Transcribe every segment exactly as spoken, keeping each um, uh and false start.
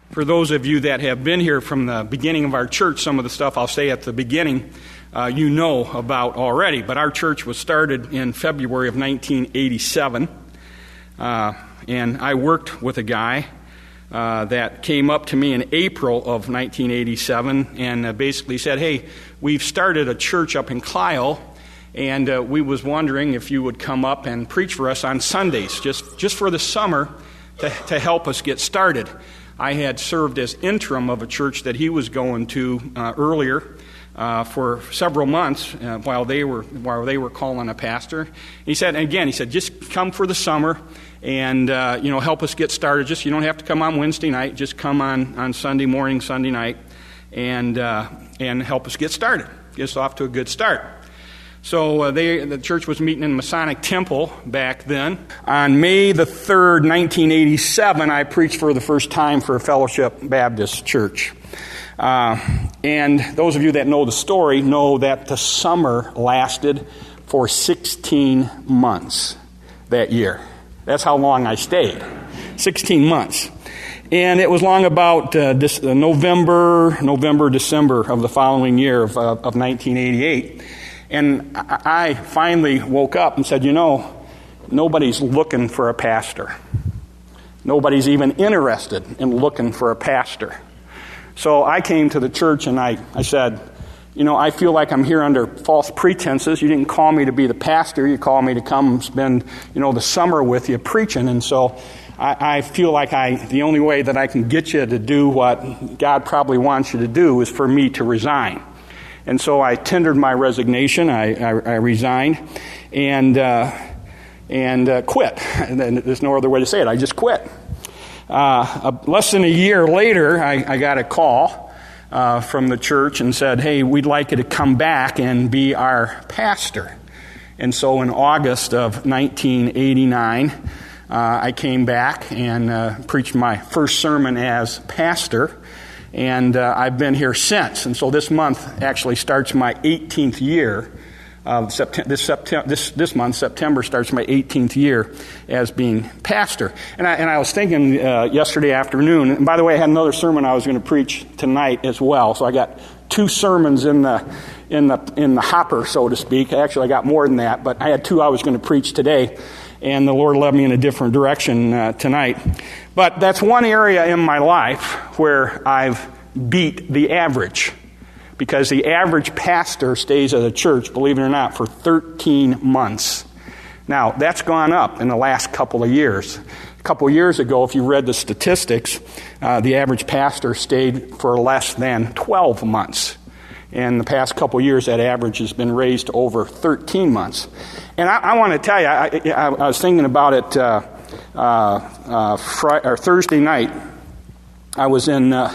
For those of you that have been here from the beginning of our church, some of the stuff I'll say at the beginning, uh, you know about already. But our church was started in February of nineteen eighty-seven. Uh, and I worked with a guy uh, that came up to me in April of nineteen eighty-seven and uh, basically said, hey, we've started a church up in Clio, and uh, we was wondering if you would come up and preach for us on Sundays, just, just for the summer to, to help us get started. I had served as interim of a church that he was going to uh, earlier uh, for several months uh, while they were while they were calling a pastor. He said, and again, he said, just come for the summer and uh, you know help us get started. Just you don't have to come on Wednesday night. Just come on, on Sunday morning, Sunday night, and uh, and help us get started. Get us off to a good start. So uh, they, the church was meeting in Masonic Temple back then. On May the third, nineteen eighty-seven, I preached for the first time for Fellowship Baptist Church. Uh, and those of you that know the story know that the summer lasted for sixteen months that year. That's how long I stayed, sixteen months. And it was long about uh, this, uh, November, November, December of the following year of, uh, of nineteen eighty-eight. And I finally woke up and said, you know, nobody's looking for a pastor. Nobody's even interested in looking for a pastor. So I came to the church and I, I said, you know, I feel like I'm here under false pretenses. You didn't call me to be the pastor. You called me to come spend, you know, the summer with you preaching. And so I, I feel like I the only way that I can get you to do what God probably wants you to do is for me to resign. And so I tendered my resignation. I, I, I resigned and uh, and uh, quit. And then there's no other way to say it. I just quit. Uh, less than a year later, I, I got a call uh, from the church and said, hey, we'd like you to come back and be our pastor. And so in August of nineteen eighty-nine, uh, I came back and uh, preached my first sermon as pastor. And uh, I've been here since. And so this month actually starts my eighteenth year. Uh, September, this, September, this, this month, September, starts my eighteenth year as being pastor. And I, and I was thinking uh, yesterday afternoon, and by the way, I had another sermon I was going to preach tonight as well. So I got two sermons in the in the in the hopper, so to speak. Actually, I got more than that, but I had two I was going to preach today. And the Lord led me in a different direction uh, tonight. But that's one area in my life where I've beat the average. Because the average pastor stays at a church, believe it or not, for thirteen months. Now, that's gone up in the last couple of years. A couple of years ago, if you read the statistics, uh, the average pastor stayed for less than twelve months. In the past couple of years, that average has been raised to over thirteen months. And I, I want to tell you, I, I, I was thinking about it uh, uh, uh, Friday, or Thursday night. I was in uh,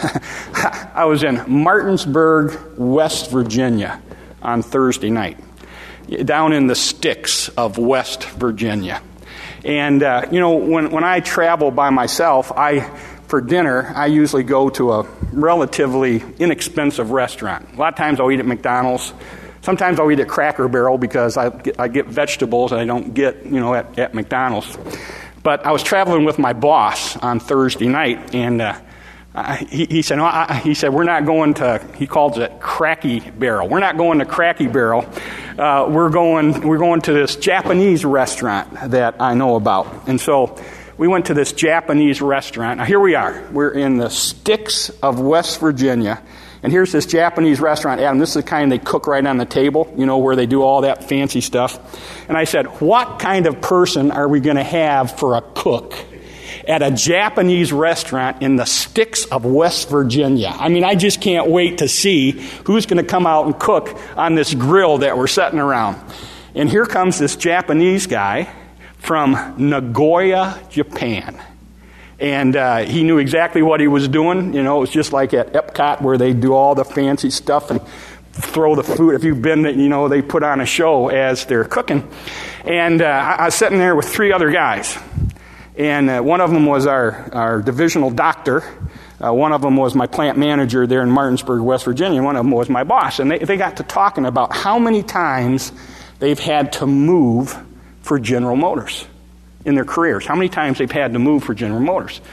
I was in Martinsburg, West Virginia, on Thursday night, down in the sticks of West Virginia. And uh, you know, when when I travel by myself, I. For dinner, I usually go to a relatively inexpensive restaurant. A lot of times I'll eat at McDonald's. Sometimes I'll eat at Cracker Barrel because I get, I get vegetables I don't get, you know, at, at McDonald's. But I was traveling with my boss on Thursday night, and uh, I, he, he said, no, I, he said, we're not going to, he calls it Cracky Barrel. We're not going to Cracky Barrel. Uh, we're going, we're going to this Japanese restaurant that I know about. And so we went to this Japanese restaurant. Now, here we are. We're in the sticks of West Virginia. And here's this Japanese restaurant. Adam, this is the kind they cook right on the table, you know, where they do all that fancy stuff. And I said, what kind of person are we going to have for a cook at a Japanese restaurant in the sticks of West Virginia? I mean, I just can't wait to see who's going to come out and cook on this grill that we're setting around. And here comes this Japanese guy from Nagoya, Japan. And uh, he knew exactly what he was doing. You know, it was just like at Epcot where they do all the fancy stuff and throw the food. If you've been, you know, they put on a show as they're cooking. And uh, I, I was sitting there with three other guys. And uh, one of them was our, our divisional doctor. Uh, one of them was my plant manager there in Martinsburg, West Virginia. One of them was my boss. And they, they got to talking about how many times they've had to move for General Motors in their careers. How many times they've had to move for General Motors.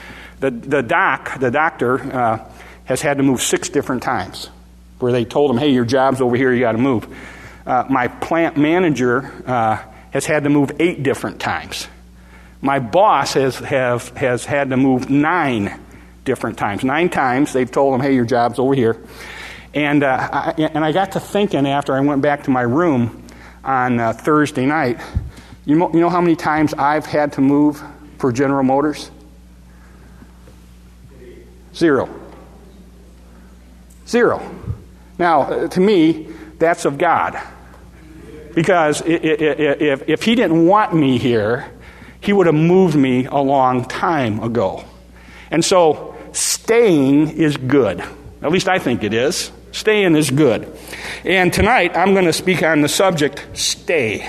The, the doc, the doctor, uh, has had to move six different times where they told him, hey, your job's over here, you got to move. Uh, my plant manager uh, has had to move eight different times. My boss has have has had to move nine different times. Nine times they've told him, hey, your job's over here. And uh, I, and I got to thinking after I went back to my room on uh, Thursday night, you know, you know how many times I've had to move for General Motors? Zero. Zero. Now, uh, to me, that's of God. Because if, if he didn't want me here, he would have moved me a long time ago. And so, staying is good. At least I think it is. Staying is good. And tonight, I'm going to speak on the subject, stay.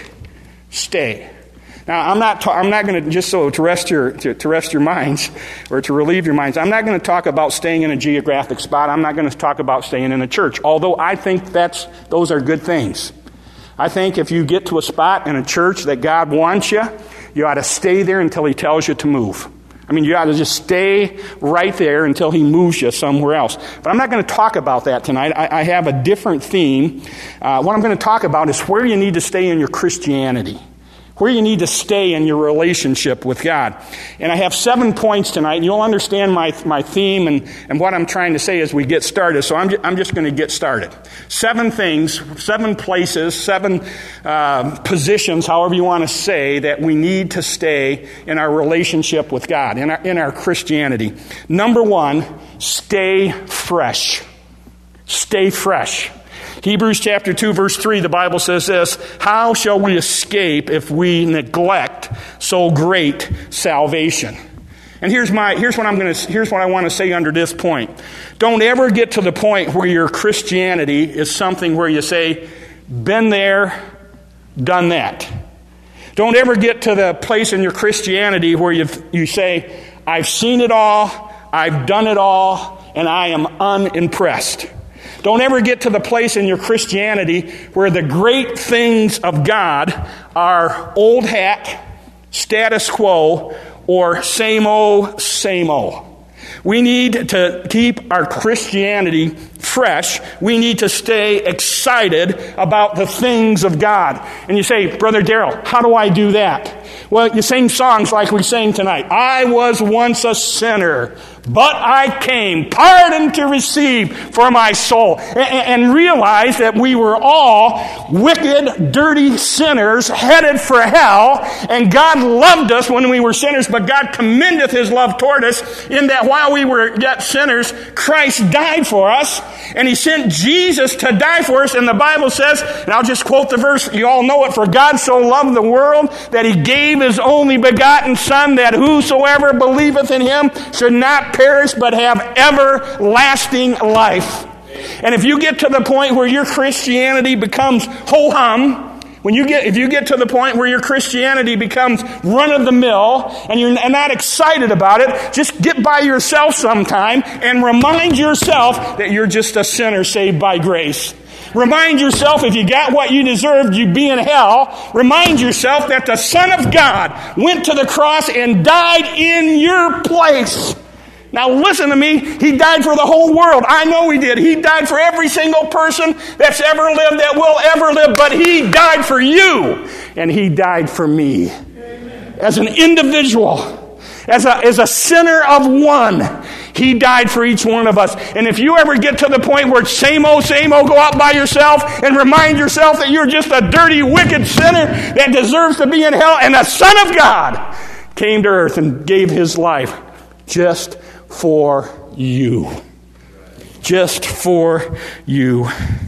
Stay. Now, I'm not. Ta- I'm not going to just so to rest your to, to rest your minds or to relieve your minds. I'm not going to talk about staying in a geographic spot. I'm not going to talk about staying in a church. Although I think that's those are good things. I think if you get to a spot in a church that God wants you, you ought to stay there until He tells you to move. I mean, you ought to just stay right there until He moves you somewhere else. But I'm not going to talk about that tonight. I, I have a different theme. Uh, what I'm going to talk about is where you need to stay in your Christianity. Where you need to stay in your relationship with God. And I have seven points tonight, and you'll understand my my theme and, and what I'm trying to say as we get started. So I'm, ju- I'm just going to get started. Seven things, seven places, seven uh, positions, however you want to say, that we need to stay in our relationship with God, in our, in our Christianity. Number one, stay fresh. Stay fresh. Hebrews chapter two, verse three, the Bible says this, how shall we escape if we neglect so great salvation? And here's my here's what I'm going to here's what I want to say under this point. Don't ever get to the point where your Christianity is something where you say, been there, done that. Don't ever get to the place in your Christianity where you you say, I've seen it all, I've done it all, and I am unimpressed. Don't ever get to the place in your Christianity where the great things of God are old hat, status quo, or same old, same old. We need to keep our Christianity fresh. We need to stay excited about the things of God. And you say, Brother Darrell, how do I do that? Well, you sing songs like we sang tonight. I was once a sinner, but I came, pardon to receive for my soul. And, and realize that we were all wicked, dirty sinners headed for hell. And God loved us when we were sinners, but God commendeth His love toward us in that while we were yet sinners, Christ died for us. And He sent Jesus to die for us. And the Bible says, and I'll just quote the verse, you all know it, for God so loved the world that He gave His only begotten Son, that whosoever believeth in Him should not perish but have everlasting life. And if you get to the point where your Christianity becomes ho-hum, when you get, if you get to the point where your Christianity becomes run-of-the-mill and you're not excited about it, just get by yourself sometime and remind yourself that you're just a sinner saved by grace. Remind yourself if you got what you deserved, you'd be in hell. Remind yourself that the Son of God went to the cross and died in your place. Now listen to me, He died for the whole world. I know He did. He died for every single person that's ever lived, that will ever live, but He died for you, and He died for me. Amen. As an individual, as a, as a sinner of one, He died for each one of us. And if you ever get to the point where same old, same old, go out by yourself and remind yourself that you're just a dirty, wicked sinner that deserves to be in hell, and the Son of God came to earth and gave His life just for you. Just for you.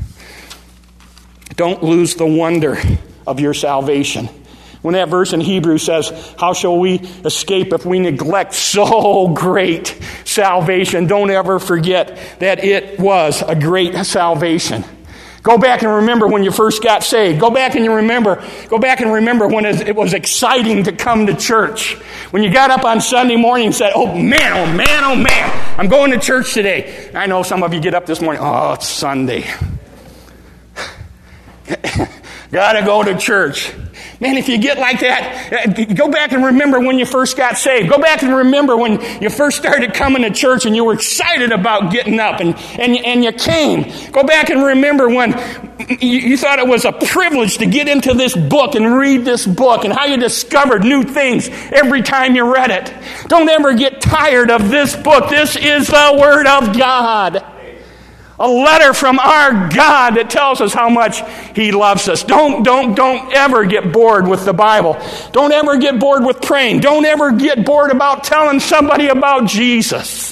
Don't lose the wonder of your salvation. When that verse in Hebrews says, how shall we escape if we neglect so great salvation? Don't ever forget that it was a great salvation. Go back and remember when you first got saved. Go back and you remember, go back and remember when it was exciting to come to church. When you got up on Sunday morning and said, oh man, oh man, oh man, I'm going to church today. I know some of you get up this morning, oh, it's Sunday. Gotta go to church. Man, if you get like that, go back and remember when you first got saved. Go back and remember when you first started coming to church and you were excited about getting up and, and, and you came. Go back and remember when you, you thought it was a privilege to get into this book and read this book and how you discovered new things every time you read it. Don't ever get tired of this book. This is the Word of God. A letter from our God that tells us how much He loves us. Don't, don't, don't ever get bored with the Bible. Don't ever get bored with praying. Don't ever get bored about telling somebody about Jesus.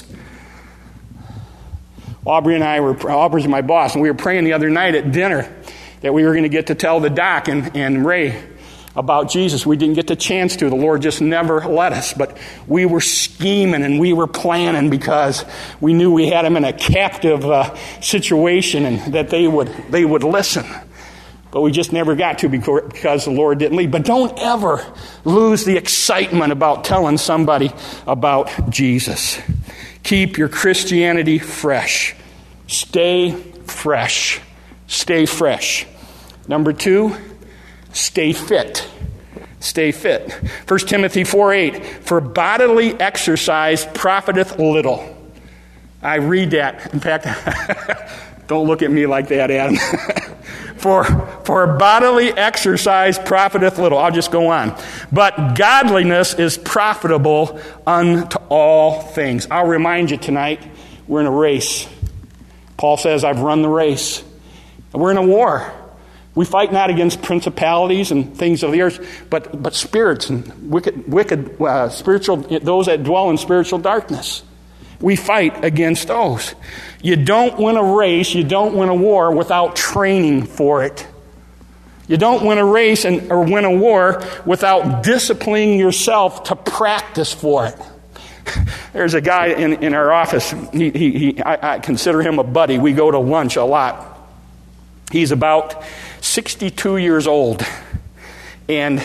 Aubrey and I were, Aubrey's my boss, and we were praying the other night at dinner that we were going to get to tell the Doc and, and Ray about Jesus. We didn't get the chance to. The Lord just never let us. But we were scheming and we were planning because we knew we had them in a captive uh, situation and that they would they would listen. But we just never got to because the Lord didn't lead. But don't ever lose the excitement about telling somebody about Jesus. Keep your Christianity fresh. Stay fresh. Stay fresh. Number two, stay fit. Stay fit. First Timothy four eight, for bodily exercise profiteth little. I read that. In fact, don't look at me like that, Adam. for, for bodily exercise profiteth little. I'll just go on. But godliness is profitable unto all things. I'll remind you tonight, we're in a race. Paul says, I've run the race. We're in a war. We fight not against principalities and things of the earth, but but spirits and wicked, wicked uh, spiritual, those that dwell in spiritual darkness. We fight against those. You don't win a race, you don't win a war without training for it. You don't win a race and or win a war without disciplining yourself to practice for it. There's a guy in, in our office. He, he, he I, I consider him a buddy. We go to lunch a lot. He's about sixty-two years old, and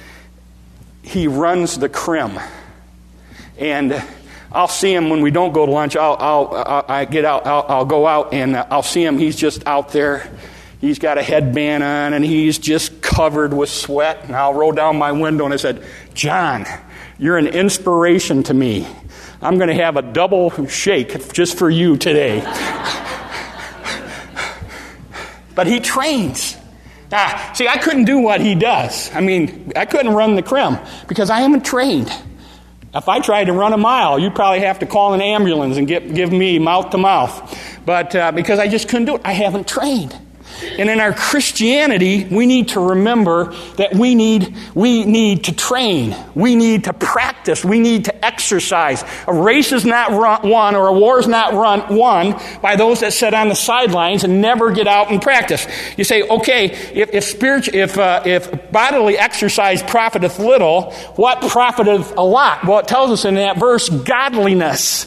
he runs the Crim. And I'll see him when we don't go to lunch. I'll, I'll, I'll I get out. I'll, I'll go out, and I'll see him. He's just out there. He's got a headband on, and he's just covered with sweat. And I'll roll down my window, and I said, "John, you're an inspiration to me. I'm going to have a double shake just for you today." But he trains. Ah, see, I couldn't do what he does. I mean, I couldn't run the Crim because I haven't trained. If I tried to run a mile, you'd probably have to call an ambulance and get, give me mouth to mouth. But uh, because I just couldn't do it, I haven't trained. And in our Christianity, we need to remember that we need we need to train. We need to practice. We need to exercise. A race is not run, won, or a war is not run, won by those that sit on the sidelines and never get out and practice. You say, okay, if if spiritual, if uh, if bodily exercise profiteth little, what profiteth a lot? Well, it tells us in that verse, godliness.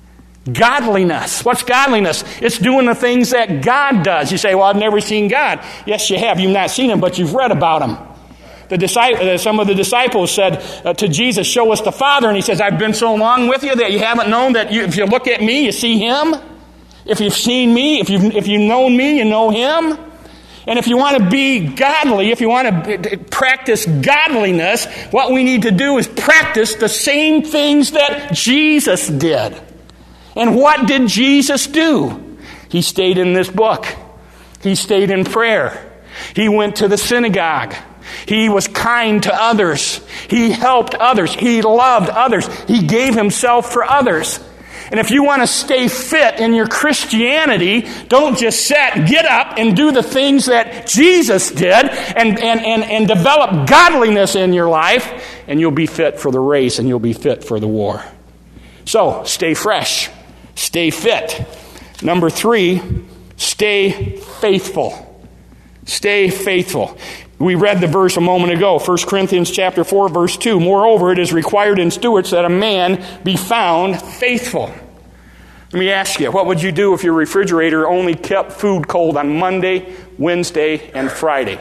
Godliness. What's godliness? It's doing the things that God does. You say, well, I've never seen God. Yes, you have. You've not seen Him, but you've read about Him. The disciple, some of the disciples said uh, to Jesus, show us the Father. And He says, I've been so long with you that you haven't known that you, if you look at me, you see Him. If you've seen me, if you've, if you've known me, you know Him. And if you want to be godly, if you want to practice godliness, what we need to do is practice the same things that Jesus did. And what did Jesus do? He stayed in this book. He stayed in prayer. He went to the synagogue. He was kind to others. He helped others. He loved others. He gave Himself for others. And if you want to stay fit in your Christianity, don't just sit, get up and do the things that Jesus did and, and, and, and develop godliness in your life, and you'll be fit for the race and you'll be fit for the war. So, stay fresh. Stay fit. Number three, stay faithful. Stay faithful. We read the verse a moment ago, First Corinthians chapter four, verse two. Moreover, it is required in stewards that a man be found faithful. Let me ask you, what would you do if your refrigerator only kept food cold on Monday, Wednesday, and Friday?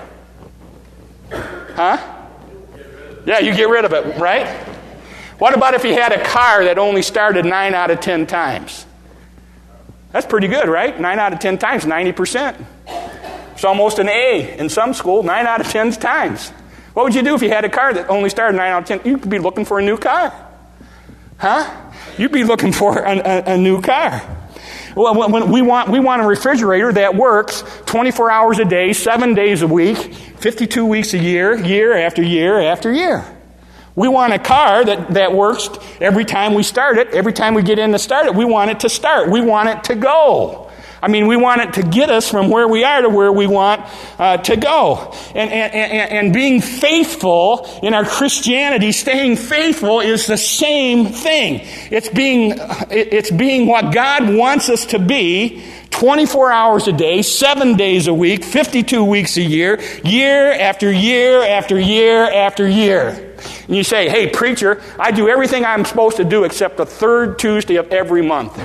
Huh? Yeah, you get rid of it, right? What about if you had a car that only started nine out of ten times? That's pretty good, right? Nine out of ten times, ninety percent. It's almost an A in some school, nine out of ten times. What would you do if you had a car that only started nine out of ten? You'd be looking for a new car. Huh? You'd be looking for a, a, a new car. Well, when we want, we want a refrigerator that works twenty-four hours a day, seven days a week, fifty-two weeks a year, year after year after year. We want a car that, that works every time we start it, every time we get in to start it. We want it to start. We want it to go. I mean, we want it to get us from where we are to where we want uh, to go. And, and, and, and being faithful in our Christianity, staying faithful is the same thing. It's being, it's being what God wants us to be twenty-four hours a day, seven days a week, fifty-two weeks a year, year after year after year after year. And you say, hey, preacher, I do everything I'm supposed to do except the third Tuesday of every month.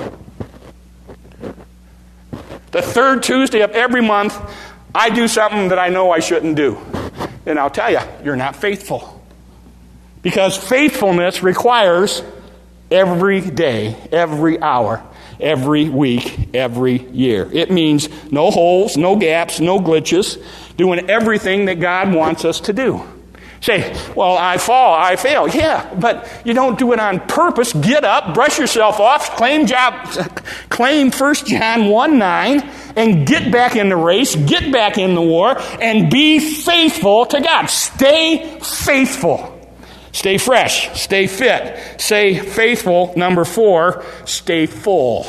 The third Tuesday of every month, I do something that I know I shouldn't do. And I'll tell you, you're not faithful. Because faithfulness requires every day, every hour, every week, every year. It means no holes, no gaps, no glitches, doing everything that God wants us to do. Say, well, I fall, I fail. Yeah, but you don't do it on purpose. Get up, brush yourself off, claim job, claim First John one nine, and get back in the race, get back in the war, and be faithful to God. Stay faithful. Stay fresh. Stay fit. Stay faithful. Number four, stay full.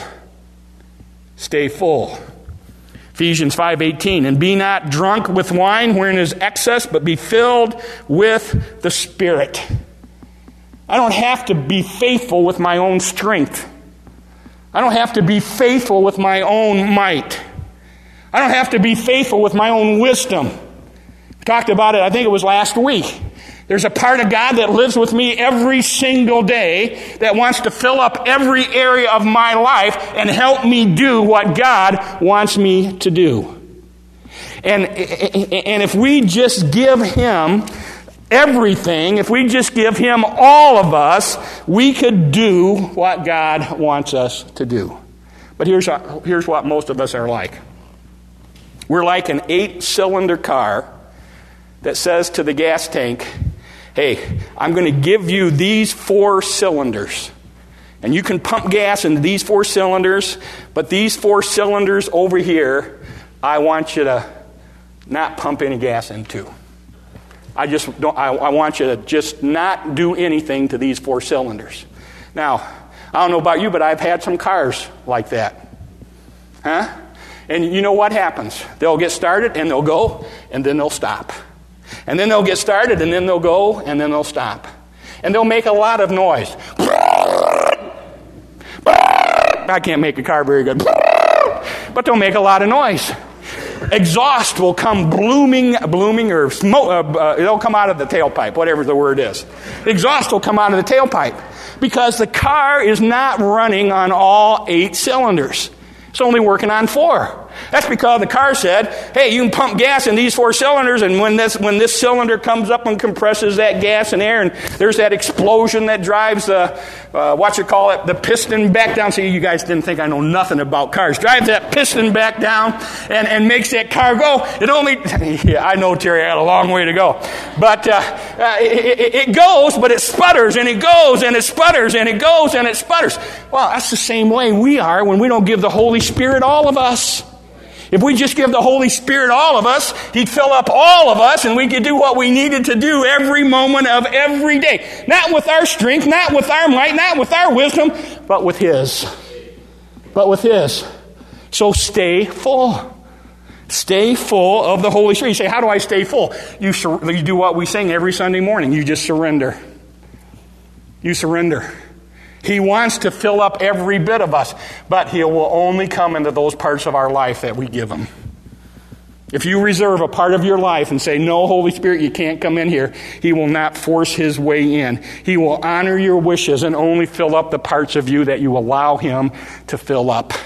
Stay full. Ephesians five eighteen, and be not drunk with wine wherein is excess, but be filled with the Spirit. I don't have to be faithful with my own strength. I don't have to be faithful with my own might. I don't have to be faithful with my own wisdom. We talked about it, I think it was last week. There's a part of God that lives with me every single day that wants to fill up every area of my life and help me do what God wants me to do. And, and if we just give Him everything, if we just give Him all of us, we could do what God wants us to do. But here's, here's what most of us are like. We're like an eight-cylinder car that says to the gas tank, hey, I'm going to give you these four cylinders. And you can pump gas into these four cylinders, but these four cylinders over here, I want you to not pump any gas into. I just don't, I, I want you to just not do anything to these four cylinders. Now, I don't know about you, but I've had some cars like that. Huh? And you know what happens? They'll get started and they'll go, and then they'll stop. And then they'll get started, and then they'll go, and then they'll stop. And they'll make a lot of noise. I can't make a car very good. But they'll make a lot of noise. Exhaust will come blooming, blooming, or smoke, uh, uh, it'll come out of the tailpipe, whatever the word is. Exhaust will come out of the tailpipe. Because the car is not running on all eight cylinders. It's only working on four. That's because the car said, hey, you can pump gas in these four cylinders, and when this when this cylinder comes up and compresses that gas and air, and there's that explosion that drives the, uh, what you call it, the piston back down. See, you guys didn't think I know nothing about cars. Drives that piston back down and, and makes that car go. It only, yeah, I know, Terry, I got a long way to go. But uh, uh, it, it, it goes, but it sputters, and it goes, and it sputters, and it goes, and it sputters. Well, that's the same way we are when we don't give the Holy Spirit all of us. If we just give the Holy Spirit all of us, He'd fill up all of us, and we could do what we needed to do every moment of every day. Not with our strength, not with our might, not with our wisdom, but with His. But with His. So stay full. Stay full of the Holy Spirit. You say, how do I stay full? You, sur- you do what we sing every Sunday morning. You just surrender. You surrender. He wants to fill up every bit of us, but He will only come into those parts of our life that we give Him. If you reserve a part of your life and say, no, Holy Spirit, you can't come in here, He will not force His way in. He will honor your wishes and only fill up the parts of you that you allow Him to fill up.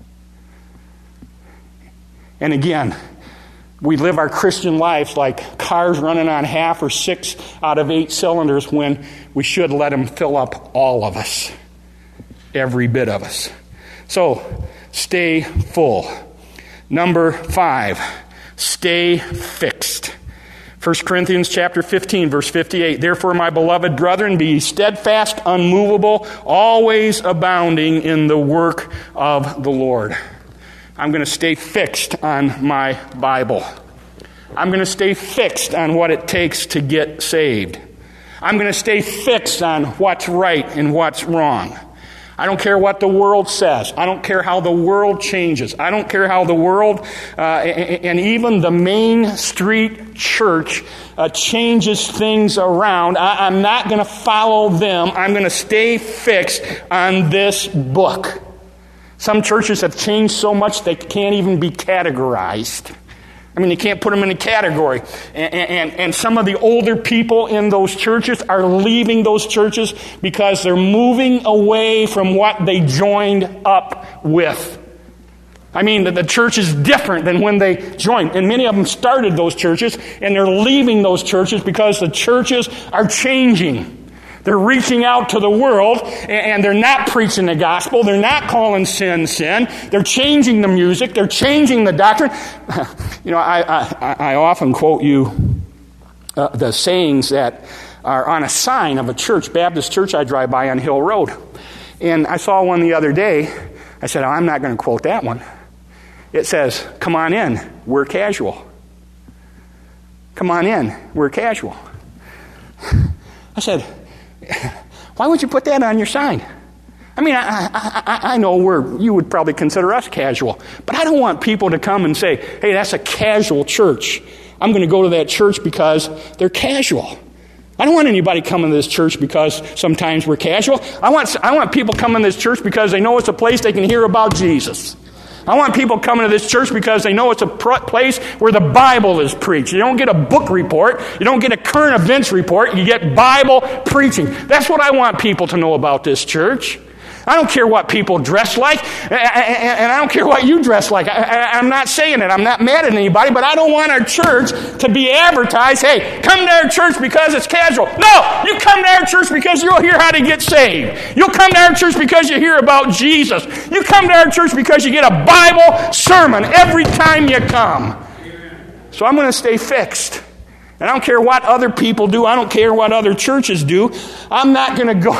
And again, we live our Christian lives like cars running on half or six out of eight cylinders when we should let Him fill up all of us, every bit of us. So, stay full. Number five, stay fixed. First Corinthians chapter fifteen, verse fifty-eight. Therefore, my beloved brethren, be steadfast, unmovable, always abounding in the work of the Lord. I'm going to stay fixed on my Bible. I'm going to stay fixed on what it takes to get saved. I'm going to stay fixed on what's right and what's wrong. I don't care what the world says. I don't care how the world changes. I don't care how the world, uh, and even the Main Street church uh, changes things around. I, I'm not going to follow them. I'm going to stay fixed on this book. Some churches have changed so much they can't even be categorized. I mean, you can't put them in a category. And, and, and some of the older people in those churches are leaving those churches because they're moving away from what they joined up with. I mean, the, the church is different than when they joined. And many of them started those churches, and they're leaving those churches because the churches are changing. They're reaching out to the world, and they're not preaching the gospel. They're not calling sin sin. They're changing the music. They're changing the doctrine. You know, I, I, I often quote you uh, the sayings that are on a sign of a church, Baptist church I drive by on Hill Road. And I saw one the other day. I said, oh, I'm not going to quote that one. It says, come on in, we're casual. Come on in, we're casual. I said, why would you put that on your sign? I mean, I, I, I know we're, you would probably consider us casual, but I don't want people to come and say, hey, that's a casual church. I'm going to go to that church because they're casual. I don't want anybody coming to this church because sometimes we're casual. I want, I want people coming to this church because they know it's a place they can hear about Jesus. I want people coming to this church because they know it's a pr- place where the Bible is preached. You don't get a book report. You don't get a current events report. You get Bible preaching. That's what I want people to know about this church. I don't care what people dress like, and I don't care what you dress like. I'm not saying it. I'm not mad at anybody, but I don't want our church to be advertised, hey, come to our church because it's casual. No, you come to our church because you'll hear how to get saved. You'll come to our church because you hear about Jesus. You come to our church because you get a Bible sermon every time you come. So I'm going to stay fixed. And I don't care what other people do. I don't care what other churches do. I'm not going to go.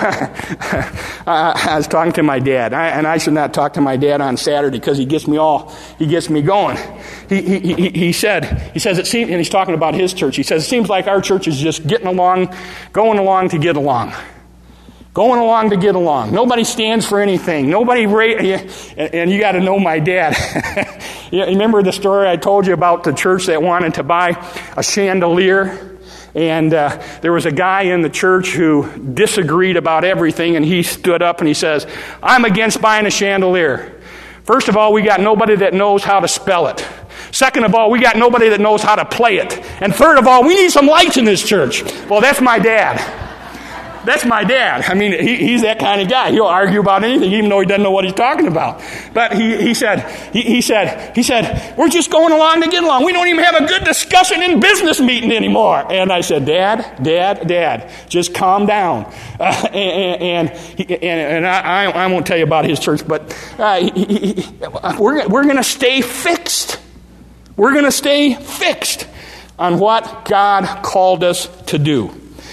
I was talking to my dad, I, and I should not talk to my dad on Saturday because he gets me all, he gets me going. He, he, he, he said, he says it seems, and he's talking about his church. He says it seems like our church is just getting along, going along to get along. Going along to get along. Nobody stands for anything. Nobody, ra- and you got to know my dad. You remember the story I told you about the church that wanted to buy a chandelier? And uh, there was a guy in the church who disagreed about everything, and he stood up and he says, I'm against buying a chandelier. First of all, we got nobody that knows how to spell it. Second of all, we got nobody that knows how to play it. And third of all, we need some lights in this church. Well, that's my dad. That's my dad. I mean, he, he's that kind of guy. He'll argue about anything, even though he doesn't know what he's talking about. But he, he said, he, he said, he said, we're just going along to get along. We don't even have a good discussion in business meeting anymore. And I said, Dad, Dad, Dad, just calm down. Uh, and and, and, and I, I won't tell you about his church, but uh, he, he, we're we're going to stay fixed. We're going to stay fixed on what God called us to do.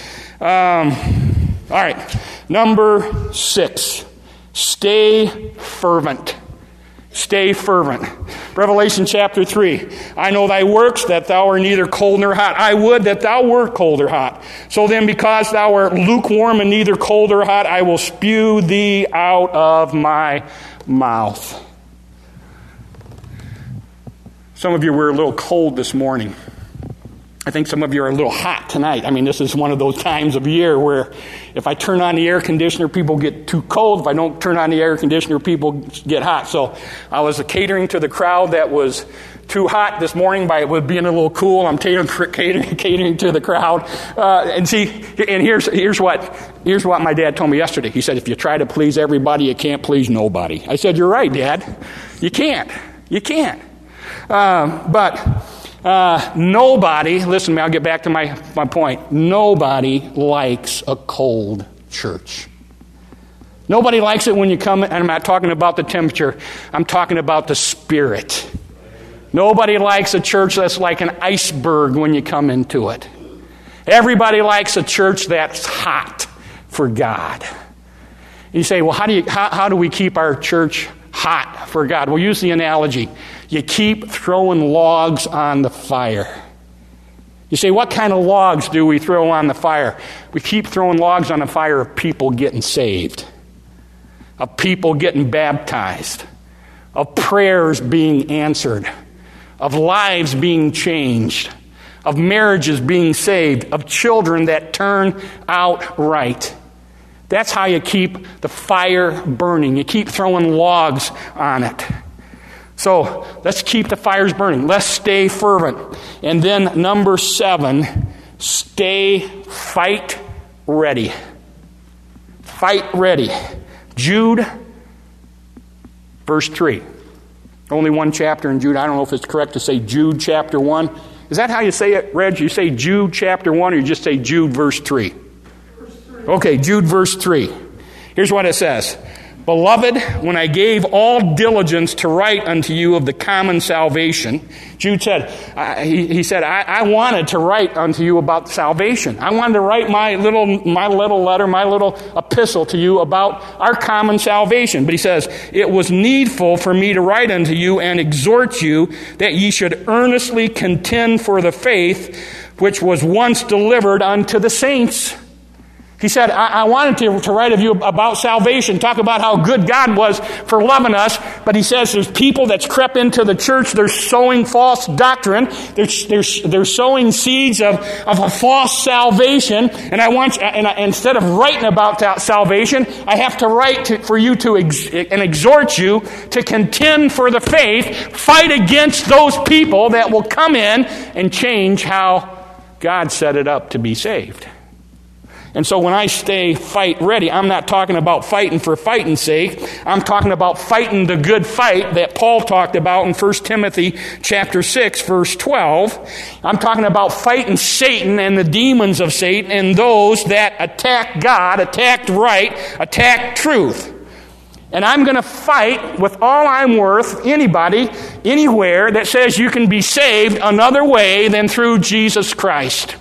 Um. All right, number six, stay fervent. Stay fervent. Revelation chapter three, I know thy works, that thou art neither cold nor hot. I would that thou wert cold or hot. So then, because thou art lukewarm and neither cold or hot, I will spew thee out of my mouth. Some of you were a little cold this morning. I think some of you are a little hot tonight. I mean, this is one of those times of year where if I turn on the air conditioner, people get too cold. If I don't turn on the air conditioner, people get hot. So I was catering to the crowd that was too hot this morning by it being a little cool. I'm catering, catering, catering to the crowd. Uh, and see, and here's here's what here's what my dad told me yesterday. He said, if you try to please everybody, you can't please nobody. I said, you're right, Dad. You can't. You can't. Uh, but... Uh, nobody, listen to me, I'll get back to my, my point. Nobody likes a cold church. Nobody likes it when you come, and I'm not talking about the temperature, I'm talking about the spirit. Nobody likes a church that's like an iceberg when you come into it. Everybody likes a church that's hot for God. You say, well, how do you how, how do we keep our church hot for God? We'll use the analogy. You keep throwing logs on the fire. You say, what kind of logs do we throw on the fire? We keep throwing logs on the fire of people getting saved, of people getting baptized, of prayers being answered, of lives being changed, of marriages being saved, of children that turn out right. That's how you keep the fire burning. You keep throwing logs on it. So let's keep the fires burning. Let's stay fervent. And then number seven, stay fight ready. Fight ready. Jude, verse three. Only one chapter in Jude. I don't know if it's correct to say Jude chapter one. Is that how you say it, Reg? You say Jude chapter one, or you just say Jude verse three? Verse three. Okay, Jude verse three. Here's what it says. Beloved, when I gave all diligence to write unto you of the common salvation, Jude said, uh, he, he said, I, I wanted to write unto you about salvation. I wanted to write my little, my little letter, my little epistle to you about our common salvation. But he says, it was needful for me to write unto you and exhort you that ye should earnestly contend for the faith which was once delivered unto the saints. He said, I, I wanted to, to write of you about salvation, talk about how good God was for loving us, but he says there's people that's crept into the church, they're sowing false doctrine, they're, they're, they're sowing seeds of, of a false salvation, and I want, and I, instead of writing about salvation, I have to write to, for you to ex, and exhort you to contend for the faith, fight against those people that will come in and change how God set it up to be saved. And so when I stay fight ready, I'm not talking about fighting for fighting's sake. I'm talking about fighting the good fight that Paul talked about in First Timothy chapter six, verse twelve. I'm talking about fighting Satan and the demons of Satan and those that attack God, attack right, attack truth. And I'm going to fight with all I'm worth anybody, anywhere that says you can be saved another way than through Jesus Christ.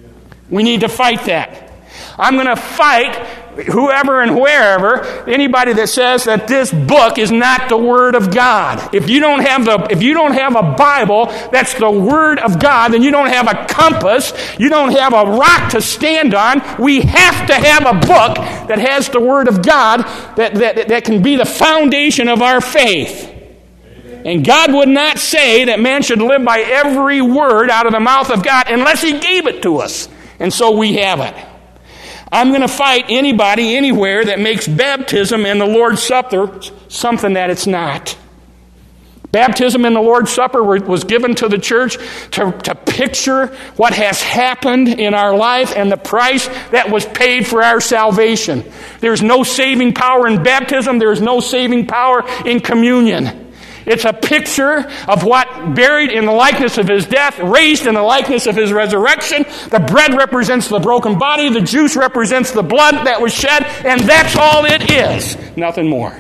We need to fight that. I'm going to fight whoever and wherever, anybody that says that this book is not the Word of God. If you don't have the, if you don't have a Bible that's the Word of God, then you don't have a compass, you don't have a rock to stand on. We have to have a book that has the Word of God that, that, that can be the foundation of our faith. And God would not say that man should live by every word out of the mouth of God unless He gave it to us. And so we have it. I'm going to fight anybody, anywhere that makes baptism and the Lord's Supper something that it's not. Baptism and the Lord's Supper was given to the church to, to picture what has happened in our life and the price that was paid for our salvation. There's no saving power in baptism. There's no saving power in communion. It's a picture of what buried in the likeness of His death, raised in the likeness of His resurrection. The bread represents the broken body. The juice represents the blood that was shed. And that's all it is. Nothing more.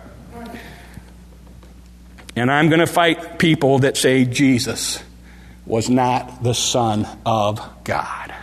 And I'm going to fight people that say Jesus was not the Son of God.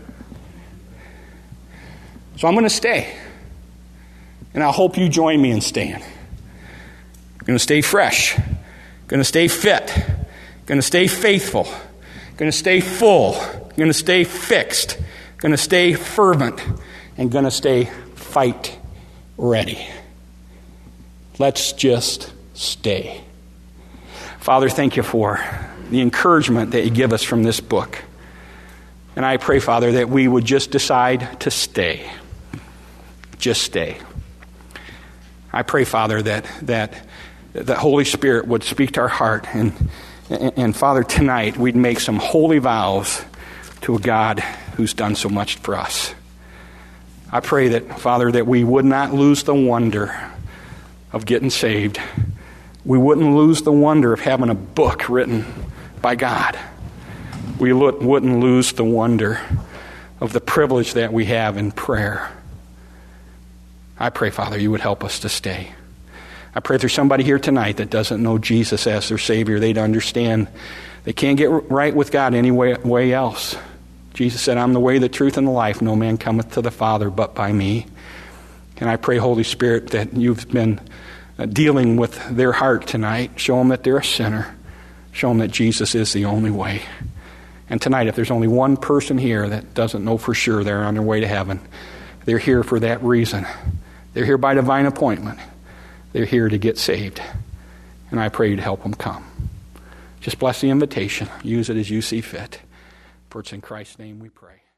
So I'm going to stay. And I hope you join me in staying. Going to stay fresh, going to stay fit, going to stay faithful, going to stay full, going to stay fixed, going to stay fervent, and going to stay fight ready. Let's just stay. Father, thank you for the encouragement that you give us from this book. And I pray, Father, that we would just decide to stay. Just stay. I pray, Father, that that the Holy Spirit would speak to our heart. And, and, and, Father, tonight we'd make some holy vows to a God who's done so much for us. I pray that, Father, that we would not lose the wonder of getting saved. We wouldn't lose the wonder of having a book written by God. We wouldn't lose the wonder of the privilege that we have in prayer. I pray, Father, you would help us to stay. I pray there's somebody here tonight that doesn't know Jesus as their Savior. They'd understand they can't get right with God any way, way else. Jesus said, I'm the way, the truth, and the life. No man cometh to the Father but by me. And I pray, Holy Spirit, that you've been dealing with their heart tonight. Show them that they're a sinner. Show them that Jesus is the only way. And tonight, if there's only one person here that doesn't know for sure they're on their way to heaven, they're here for that reason. They're here by divine appointment. They're here to get saved. And I pray you to help them come. Just bless the invitation. Use it as you see fit. For it's in Christ's name we pray.